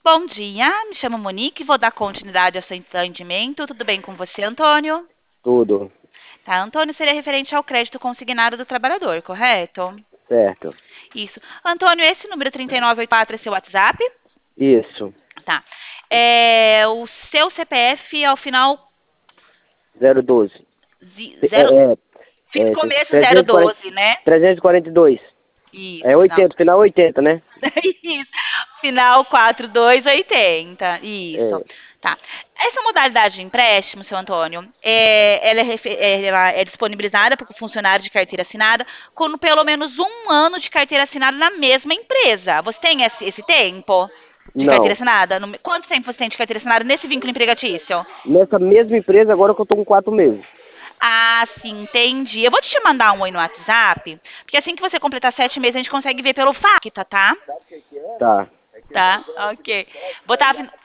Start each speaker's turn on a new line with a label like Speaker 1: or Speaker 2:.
Speaker 1: Bom dia, me chamo Monique, vou dar continuidade ao seu atendimento. Tudo bem com você, Antônio?
Speaker 2: Tudo,
Speaker 1: Tá, Antônio, seria referente ao crédito consignado do trabalhador, correto?
Speaker 2: certo.
Speaker 1: Isso. Antônio, esse número 3984 é seu WhatsApp?
Speaker 2: Isso,
Speaker 1: Tá. O seu CPF ao final
Speaker 2: 012.
Speaker 1: zero, começo
Speaker 2: 340,
Speaker 1: 012, né?
Speaker 2: 342. É
Speaker 1: Isso, final.
Speaker 2: 80, final 80, né?
Speaker 1: Isso. Final 4280. Isso.
Speaker 2: É,
Speaker 1: Tá. Essa modalidade de empréstimo, seu Antônio, ela é disponibilizada para o funcionário de carteira assinada com pelo menos um ano de carteira assinada na mesma empresa. Você tem esse tempo de carteira
Speaker 2: não.
Speaker 1: assinada? Quanto tempo você tem de carteira assinada nesse vínculo empregatício?
Speaker 2: Nessa mesma empresa, agora que eu tô com 4 meses.
Speaker 1: Ah, sim, entendi. Eu vou te mandar um oi no WhatsApp, porque assim que você completar 7 meses, a gente consegue ver pelo Facta, tá?
Speaker 2: Tá.
Speaker 1: Tá, ok. Vou estar